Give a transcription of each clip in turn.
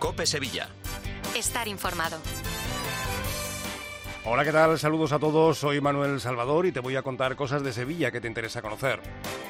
COPE Sevilla. Estar informado. Hola, ¿qué tal? Saludos a todos, soy Manuel Salvador y te voy a contar cosas de Sevilla que te interesa conocer.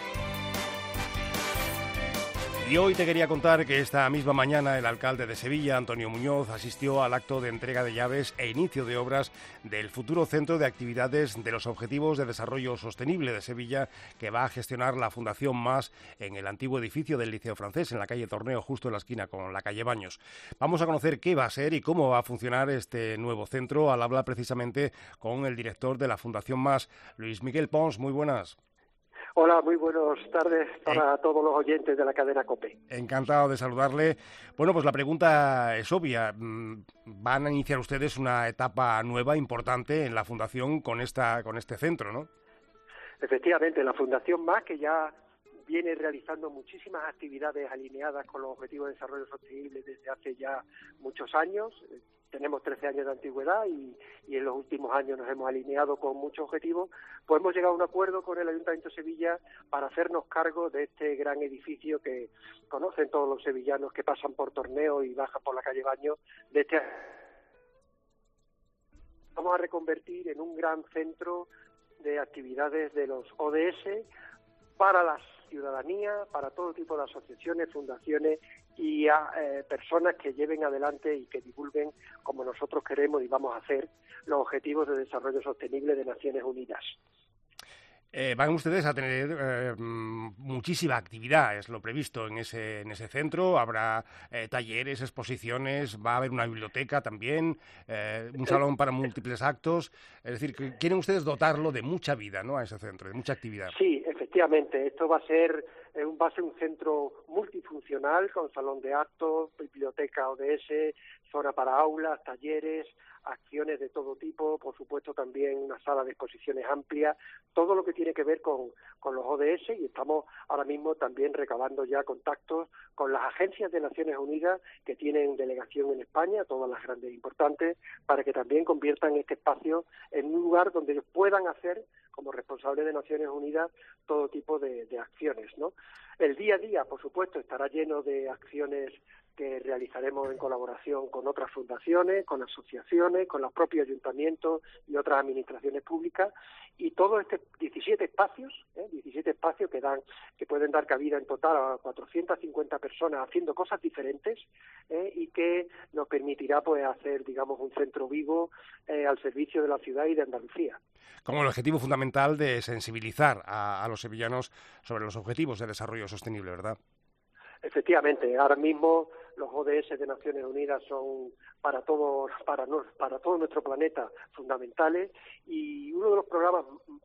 Y hoy te quería contar que esta misma mañana el alcalde de Sevilla, Antonio Muñoz, asistió al acto de entrega de llaves e inicio de obras del futuro Centro de Actividades de los Objetivos de Desarrollo Sostenible de Sevilla, que va a gestionar la Fundación Mas en el antiguo edificio del Liceo Francés, en la calle Torneo, justo en la esquina con la calle Baños. Vamos a conocer qué va a ser y cómo va a funcionar este nuevo centro al hablar precisamente con el director de la Fundación Mas, Luis Miguel Pons. Muy buenas. Hola, muy buenas tardes para todos los oyentes de la cadena COPE. Encantado de saludarle. Bueno, pues la pregunta es obvia. Van a iniciar ustedes una etapa nueva, importante, en la Fundación con este centro, ¿no? Efectivamente, la Fundación Mas, que ya viene realizando muchísimas actividades alineadas con los Objetivos de Desarrollo Sostenible desde hace ya muchos años. Tenemos 13 años de antigüedad y en los últimos años nos hemos alineado con muchos objetivos, pues hemos llegado a un acuerdo con el Ayuntamiento de Sevilla para hacernos cargo de este gran edificio que conocen todos los sevillanos que pasan por Torneo y bajan por la calle Baño. Vamos a reconvertir en un gran centro de actividades de los ODS para la ciudadanía, para todo tipo de asociaciones, fundaciones y a personas que lleven adelante y que divulguen, como nosotros queremos y vamos a hacer, los Objetivos de Desarrollo Sostenible de Naciones Unidas. Van ustedes a tener muchísima actividad, es lo previsto en ese centro. Habrá talleres, exposiciones, va a haber una biblioteca también, un salón para múltiples actos. Es decir, que quieren ustedes dotarlo de mucha vida, ¿no?, a ese centro, de mucha actividad. Sí, efectivamente. Esto va a ser un centro multifuncional con salón de actos, biblioteca ODS, zona para aulas, talleres, acciones de todo tipo, por supuesto también una sala de exposiciones amplia, todo lo que tiene que ver con los ODS, y estamos ahora mismo también recabando ya contactos con las agencias de Naciones Unidas que tienen delegación en España, todas las grandes e importantes, para que también conviertan este espacio en un lugar donde ellos puedan hacer, como responsables de Naciones Unidas, todo tipo de acciones, ¿no? El día a día, por supuesto, estará lleno de acciones que realizaremos en colaboración con otras fundaciones, con asociaciones, con los propios ayuntamientos y otras administraciones públicas, y todos estos 17 espacios que pueden dar cabida en total a 450 personas haciendo cosas diferentes, y que nos permitirá pues hacer, digamos, un centro vivo al servicio de la ciudad y de Andalucía. Como el objetivo fundamental de sensibilizar a los sevillanos sobre los objetivos de desarrollo sostenible, ¿verdad? Efectivamente, ahora mismo los ODS de Naciones Unidas son para todo nuestro planeta fundamentales, y uno de los programas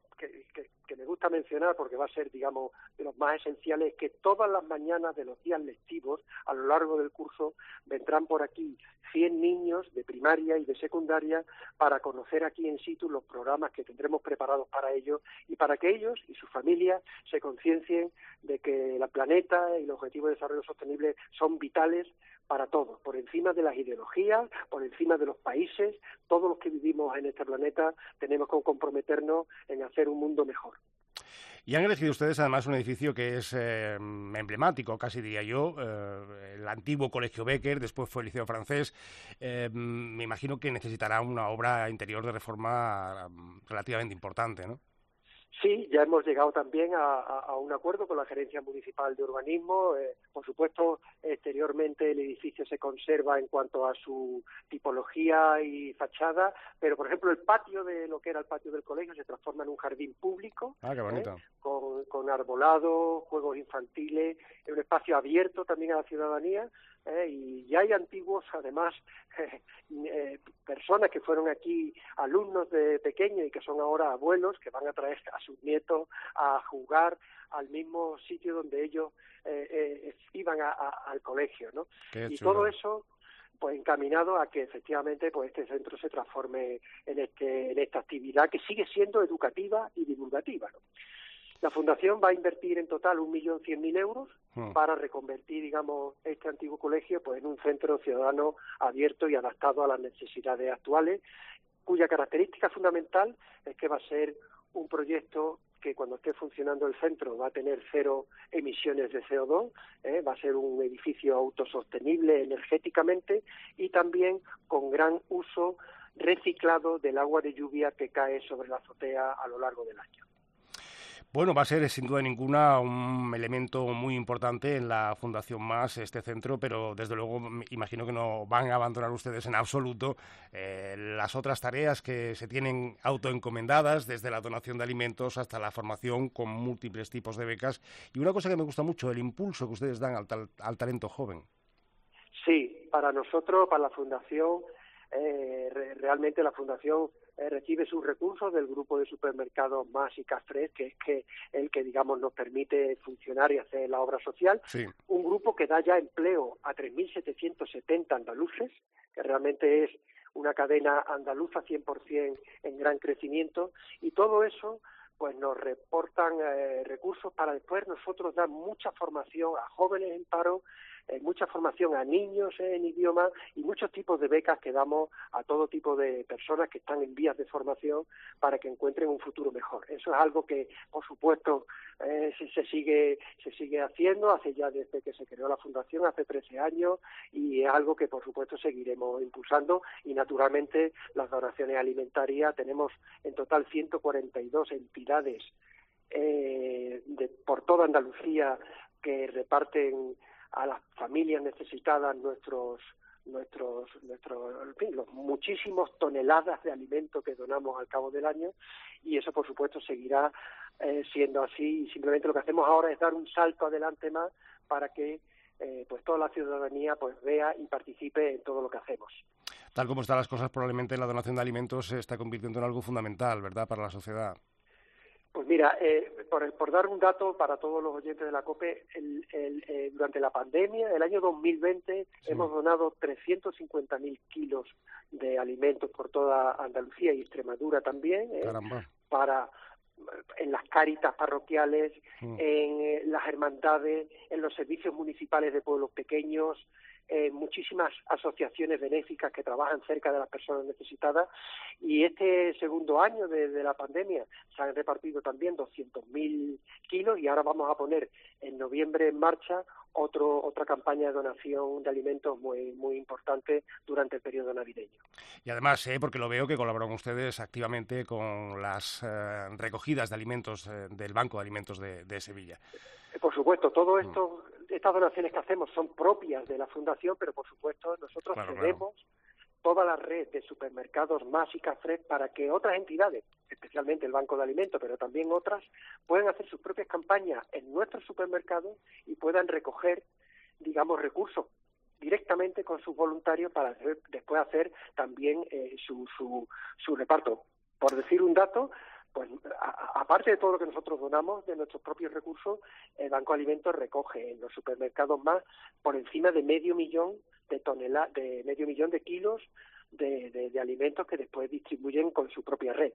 que me gusta mencionar, porque va a ser, digamos, de los más esenciales, es que todas las mañanas de los días lectivos, a lo largo del curso, vendrán por aquí 100 niños de primaria y de secundaria para conocer aquí in situ los programas que tendremos preparados para ellos, y para que ellos y sus familias se conciencien de que el planeta y los Objetivos de Desarrollo Sostenible son vitales para todos, por encima de las ideologías, por encima de los países. Todos los que vivimos en este planeta tenemos que comprometernos en hacer un mundo mejor. Y han elegido ustedes además un edificio que es emblemático, casi diría yo, el antiguo Colegio Becker, después fue el Liceo Francés. Me imagino que necesitará una obra interior de reforma relativamente importante, ¿no? Sí, ya hemos llegado también a un acuerdo con la Gerencia Municipal de Urbanismo. Por supuesto, exteriormente el edificio se conserva en cuanto a su tipología y fachada, pero, por ejemplo, el patio de lo que era el patio del colegio se transforma en un jardín público. Ah, qué bonito. Con arbolado, juegos infantiles, un espacio abierto también a la ciudadanía. Y ya hay antiguos, además, personas que fueron aquí alumnos de pequeños y que son ahora abuelos, que van a traer a sus nietos a jugar al mismo sitio donde ellos iban al colegio, ¿no? Y todo eso pues encaminado a que efectivamente pues este centro se transforme en esta actividad que sigue siendo educativa y divulgativa, ¿no? La Fundación va a invertir en total 1.100.000 euros para reconvertir, digamos, este antiguo colegio pues en un centro ciudadano abierto y adaptado a las necesidades actuales, cuya característica fundamental es que va a ser un proyecto que cuando esté funcionando el centro va a tener 0 emisiones de CO2, va a ser un edificio autosostenible energéticamente y también con gran uso reciclado del agua de lluvia que cae sobre la azotea a lo largo del año. Bueno, va a ser sin duda ninguna un elemento muy importante en la Fundación MAS, este centro, pero desde luego imagino que no van a abandonar ustedes en absoluto las otras tareas que se tienen autoencomendadas, desde la donación de alimentos hasta la formación con múltiples tipos de becas. Y una cosa que me gusta mucho, el impulso que ustedes dan al talento joven. Sí, para nosotros, para la Fundación, realmente la Fundación recibe sus recursos del grupo de supermercados MAS y Cafres, que es el que digamos nos permite funcionar y hacer la obra social. Sí. Un grupo que da ya empleo a 3.770 andaluces, que realmente es una cadena andaluza 100% en gran crecimiento, y todo eso pues nos reportan recursos para después nosotros dar mucha formación a jóvenes en paro, mucha formación a niños en idiomas y muchos tipos de becas que damos a todo tipo de personas que están en vías de formación para que encuentren un futuro mejor. Eso es algo que, por supuesto, se sigue haciendo, hace ya desde que se creó la Fundación, hace 13 años, y es algo que, por supuesto, seguiremos impulsando. Y, naturalmente, las donaciones alimentarias, tenemos en total 142 entidades por toda Andalucía que reparten a las familias necesitadas en fin, los muchísimos toneladas de alimentos que donamos al cabo del año, y eso por supuesto seguirá siendo así, y simplemente lo que hacemos ahora es dar un salto adelante más para que pues toda la ciudadanía pues vea y participe en todo lo que hacemos. Tal como están las cosas, probablemente la donación de alimentos se está convirtiendo en algo fundamental, ¿verdad?, para la sociedad. Pues mira, por dar un dato para todos los oyentes de la COPE, durante la pandemia, el año 2020, sí, hemos donado 350.000 kilos de alimentos por toda Andalucía y Extremadura también, en las cáritas parroquiales, en las hermandades, en los servicios municipales de pueblos pequeños, muchísimas asociaciones benéficas que trabajan cerca de las personas necesitadas, y este segundo año de la pandemia se han repartido también 200.000 kilos y ahora vamos a poner en noviembre en marcha otra campaña de donación de alimentos muy importante durante el periodo navideño. Y además, porque lo veo que colaboran ustedes activamente con las recogidas de alimentos del Banco de Alimentos de Sevilla. Por supuesto, todo esto, estas donaciones que hacemos son propias de la Fundación, pero por supuesto nosotros cedemos toda la red de supermercados MAS y Cafres para que otras entidades, especialmente el Banco de Alimentos, pero también otras, puedan hacer sus propias campañas en nuestros supermercados y puedan recoger, digamos, recursos directamente con sus voluntarios para después hacer también su reparto. Por decir un dato, pues aparte de todo lo que nosotros donamos de nuestros propios recursos, el Banco de Alimentos recoge en los supermercados MAS por encima de medio millón de kilos de alimentos que después distribuyen con su propia red.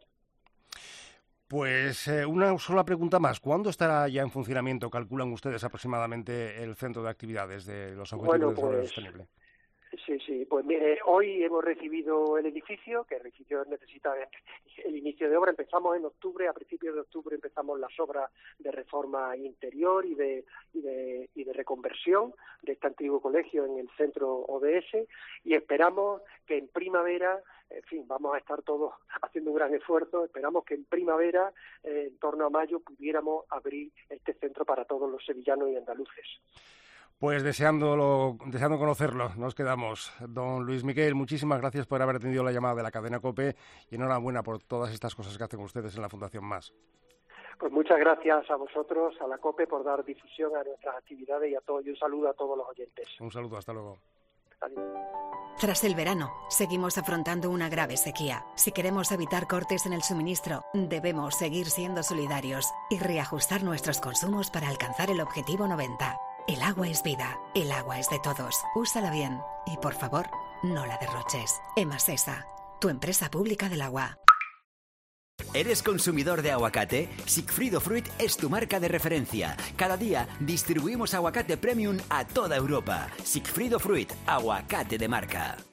Pues una sola pregunta más. ¿Cuándo estará ya en funcionamiento, calculan ustedes aproximadamente, el centro de actividades de los Objetivos de Desarrollo Sostenible? Sí, pues mire, hoy hemos recibido el edificio, que el edificio necesita el inicio de obra. Empezamos en octubre, a principios de octubre empezamos las obras de reforma interior y de reconversión de este antiguo colegio en el centro ODS, y esperamos que en primavera, en fin, vamos a estar todos haciendo un gran esfuerzo, esperamos que en primavera, en torno a mayo, pudiéramos abrir este centro para todos los sevillanos y andaluces. Pues deseando conocerlo, nos quedamos. Don Luis Miquel, muchísimas gracias por haber atendido la llamada de la cadena COPE y enhorabuena por todas estas cosas que hacen ustedes en la Fundación MAS. Pues muchas gracias a vosotros, a la COPE, por dar difusión a nuestras actividades y un saludo a todos los oyentes. Un saludo, hasta luego. Adiós. Tras el verano, seguimos afrontando una grave sequía. Si queremos evitar cortes en el suministro, debemos seguir siendo solidarios y reajustar nuestros consumos para alcanzar el objetivo 90. El agua es vida, el agua es de todos. Úsala bien y, por favor, no la derroches. Emasesa, tu empresa pública del agua. ¿Eres consumidor de aguacate? Sigfrido Fruit es tu marca de referencia. Cada día distribuimos aguacate premium a toda Europa. Sigfrido Fruit, aguacate de marca.